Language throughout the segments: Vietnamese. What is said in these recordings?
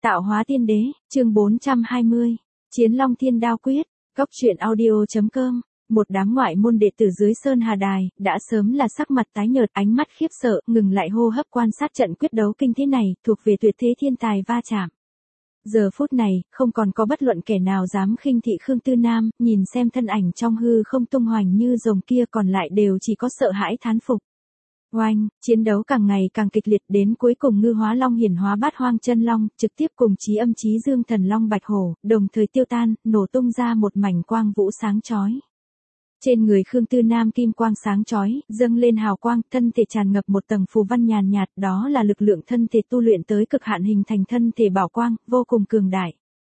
Tạo hóa tiên đế, chương 420. Chiến Long Thiên Đao Quyết, Cốc truyện audio.com. Một đám ngoại môn đệ tử dưới Sơn Hà Đài, đã sớm là sắc mặt tái nhợt, ánh mắt khiếp sợ, ngừng lại hô hấp quan sát trận quyết đấu kinh thế này, thuộc về tuyệt thế thiên tài va chạm. Giờ phút này, không còn có bất luận kẻ nào dám khinh thị Khương Tư Nam, nhìn xem thân ảnh trong hư không tung hoành như rồng kia, còn lại đều chỉ có sợ hãi thán phục. Oanh, chiến đấu càng ngày càng kịch liệt, đến cuối cùng Ngư Hóa Long hiển hóa Bát Hoang Chân Long, trực tiếp cùng Chí Âm Chí Dương Thần Long Bạch Hổ, đồng thời tiêu tan, nổ tung ra một mảnh quang vũ sáng chói. Trên người Khương Tư Nam kim quang sáng chói, dâng lên hào quang, thân thể tràn ngập một tầng phù văn nhàn nhạt, đó là lực lượng thân thể tu luyện tới cực hạn hình thành thân thể bảo quang, vô cùng cường đại.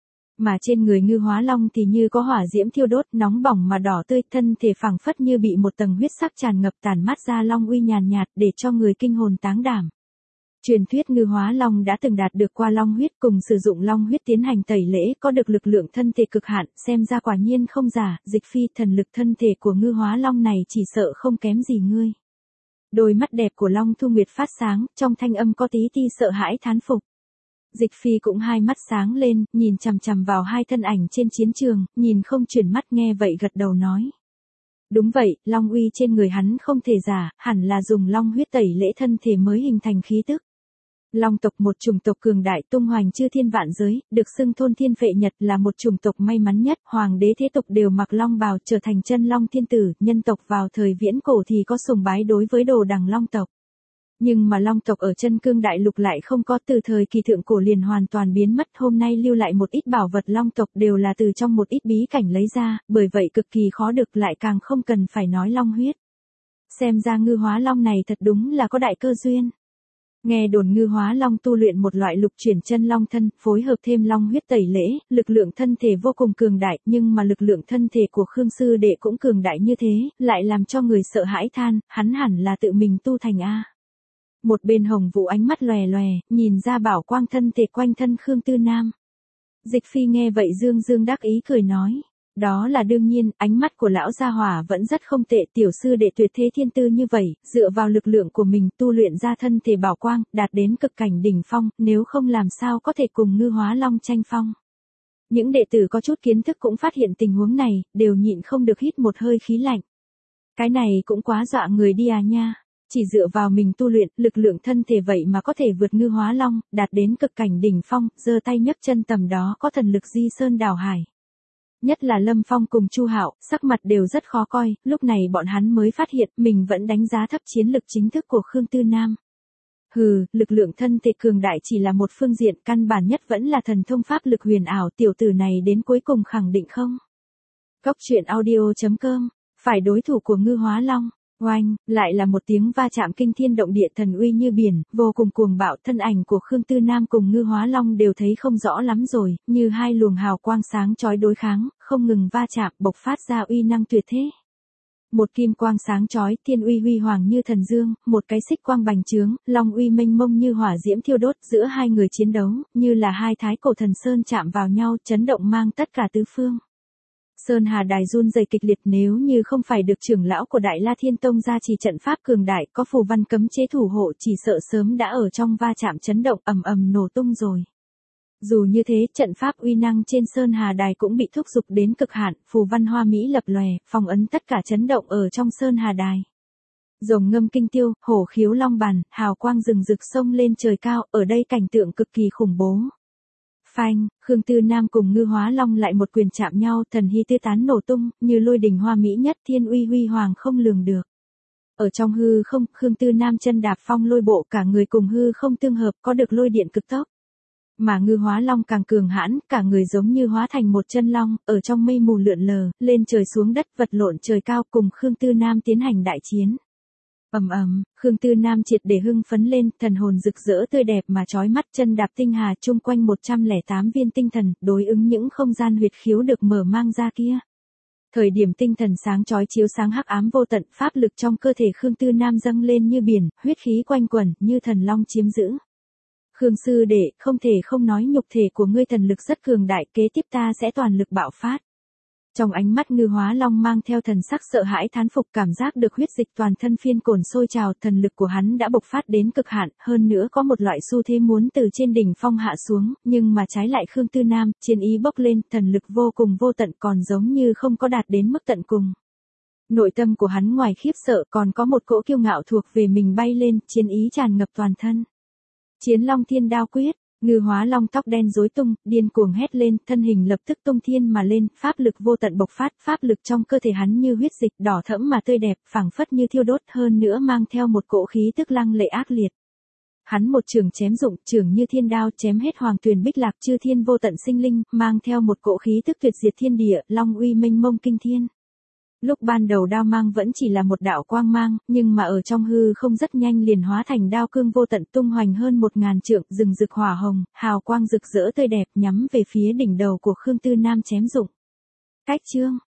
Mà trên người Ngư Hóa Long thì như có hỏa diễm thiêu đốt, nóng bỏng mà đỏ tươi, thân thể phẳng phất như bị một tầng huyết sắc tràn ngập, tản mát ra long uy nhàn nhạt, để cho người kinh hồn táng đảm. Truyền thuyết Ngư Hóa Long đã từng đạt được qua long huyết, cùng sử dụng long huyết tiến hành tẩy lễ, có được lực lượng thân thể cực hạn, xem ra quả nhiên không giả, Dịch Phi, thần lực thân thể của Ngư Hóa Long này chỉ sợ không kém gì ngươi. Đôi mắt đẹp của Long Thu Nguyệt phát sáng, trong thanh âm có tí ti sợ hãi thán phục. Dịch Phi cũng hai mắt sáng lên, nhìn chằm chằm vào hai thân ảnh trên chiến trường, nhìn không chuyển mắt, nghe vậy gật đầu nói. Đúng vậy, long uy trên người hắn không thể giả, hẳn là dùng long huyết tẩy lễ thân thể mới hình thành khí tức. Long tộc một chủng tộc cường đại tung hoành chư thiên vạn giới, được xưng thôn thiên phệ nhật, là một chủng tộc may mắn nhất, hoàng đế thế tộc đều mặc long bào trở thành chân long thiên tử, nhân tộc vào thời viễn cổ thì có sùng bái đối với đồ đằng long tộc. Nhưng mà long tộc ở Chân Cương Đại Lục lại không có, từ thời kỳ thượng cổ liền hoàn toàn biến mất, hôm nay lưu lại một ít bảo vật long tộc đều là từ trong một ít bí cảnh lấy ra, bởi vậy cực kỳ khó được, lại càng không cần phải nói long huyết. Xem ra Ngư Hóa Long này thật đúng là có đại cơ duyên. Nghe đồn Ngư Hóa Long tu luyện một loại lục chuyển chân long thân, phối hợp thêm long huyết tẩy lễ, lực lượng thân thể vô cùng cường đại, nhưng mà lực lượng thân thể của Khương sư đệ cũng cường đại như thế, lại làm cho người sợ hãi than, hắn hẳn là tự mình tu thành a. Một bên Hồng Vũ ánh mắt lòe lòe, nhìn ra bảo quang thân thể quanh thân Khương Tư Nam. Dịch Phi nghe vậy dương dương đắc ý cười nói. Đó là đương nhiên, ánh mắt của lão gia hỏa vẫn rất không tệ, tiểu sư đệ tuyệt thế thiên tư như vậy, dựa vào lực lượng của mình tu luyện ra thân thể bảo quang, đạt đến cực cảnh đỉnh phong, nếu không làm sao có thể cùng Ngư Hóa Long tranh phong. Những đệ tử có chút kiến thức cũng phát hiện tình huống này, đều nhịn không được hít một hơi khí lạnh. Cái này cũng quá dọa người đi à nha. Chỉ dựa vào mình tu luyện, lực lượng thân thể vậy mà có thể vượt Ngư Hóa Long, đạt đến cực cảnh đỉnh phong, giơ tay nhấc chân tầm đó có thần lực di sơn đảo hải. Nhất là Lâm Phong cùng Chu Hạo, sắc mặt đều rất khó coi, lúc này bọn hắn mới phát hiện mình vẫn đánh giá thấp chiến lực chính thức của Khương Tư Nam. Hừ, lực lượng thân thể cường đại chỉ là một phương diện, căn bản nhất vẫn là thần thông pháp lực huyền ảo, tiểu tử này đến cuối cùng khẳng định không. Cốc truyện audio.com, phải đối thủ của Ngư Hóa Long. Oanh, lại là một tiếng va chạm kinh thiên động địa, thần uy như biển, vô cùng cuồng bạo, thân ảnh của Khương Tư Nam cùng Ngư Hóa Long đều thấy không rõ lắm rồi, như hai luồng hào quang sáng chói đối kháng, không ngừng va chạm, bộc phát ra uy năng tuyệt thế. Một kim quang sáng chói, thiên uy huy hoàng như thần dương, một cái xích quang bành trướng, long uy mênh mông như hỏa diễm thiêu đốt, giữa hai người chiến đấu, như là hai thái cổ thần sơn chạm vào nhau, chấn động mang tất cả tứ phương. Sơn Hà Đài run rẩy kịch liệt, nếu như không phải được trưởng lão của Đại La Thiên Tông gia trì trận pháp cường đại, có phù văn cấm chế thủ hộ, chỉ sợ sớm đã ở trong va chạm chấn động ầm ầm nổ tung rồi. Dù như thế, trận pháp uy năng trên Sơn Hà Đài cũng bị thúc giục đến cực hạn, phù văn hoa mỹ lập lòe, phong ấn tất cả chấn động ở trong Sơn Hà Đài. Rồng ngâm kinh tiêu, hổ khiếu long bàn, hào quang rừng rực sông lên trời cao, ở đây cảnh tượng cực kỳ khủng bố. Phanh, Khương Tư Nam cùng Ngư Hóa Long lại một quyền chạm nhau, thần hy tê tán nổ tung, như lôi đình hoa mỹ nhất, thiên uy huy hoàng không lường được. Ở trong hư không, Khương Tư Nam chân đạp phong lôi bộ, cả người cùng hư không tương hợp, có được lôi điện cực tốc. Mà Ngư Hóa Long càng cường hãn, cả người giống như hóa thành một chân long, ở trong mây mù lượn lờ, lên trời xuống đất, vật lộn trời cao, cùng Khương Tư Nam tiến hành đại chiến. Ầm ầm, Khương Tư Nam triệt để hưng phấn lên, thần hồn rực rỡ tươi đẹp mà chói mắt, chân đạp tinh hà, chung quanh 108 viên tinh thần, đối ứng những không gian huyệt khiếu được mở mang ra kia. Thời điểm tinh thần sáng chói chiếu sáng hắc ám vô tận, pháp lực trong cơ thể Khương Tư Nam dâng lên như biển, huyết khí quanh quẩn, như thần long chiếm giữ. Khương sư đệ, không thể không nói nhục thể của ngươi thần lực rất cường đại, kế tiếp ta sẽ toàn lực bạo phát. Trong ánh mắt Ngư Hóa Long mang theo thần sắc sợ hãi thán phục, cảm giác được huyết dịch toàn thân phiên cồn sôi trào, thần lực của hắn đã bộc phát đến cực hạn, hơn nữa có một loại xu thế muốn từ trên đỉnh phong hạ xuống, nhưng mà trái lại Khương Tư Nam, chiến ý bốc lên, thần lực vô cùng vô tận còn giống như không có đạt đến mức tận cùng. Nội tâm của hắn ngoài khiếp sợ còn có một cỗ kiêu ngạo thuộc về mình bay lên, chiến ý tràn ngập toàn thân. Chiến Long Thiên Đao Quyết. Ngư Hóa Long tóc đen rối tung, điên cuồng hét lên, thân hình lập tức tung thiên mà lên, pháp lực vô tận bộc phát, pháp lực trong cơ thể hắn như huyết dịch đỏ thẫm mà tươi đẹp, phảng phất như thiêu đốt, hơn nữa mang theo một cỗ khí tức lăng lệ ác liệt. Hắn một trường chém dụng, trường như thiên đao chém hết hoàng tuyền bích lạc chư thiên vô tận sinh linh, mang theo một cỗ khí tức tuyệt diệt thiên địa, long uy mênh mông kinh thiên. Lúc ban đầu đao mang vẫn chỉ là một đạo quang mang, nhưng mà ở trong hư không rất nhanh liền hóa thành đao cương vô tận tung hoành hơn 1000 trượng, rừng rực hỏa hồng, hào quang rực rỡ tươi đẹp nhắm về phía đỉnh đầu của Khương Tư Nam chém dụng. Cách chương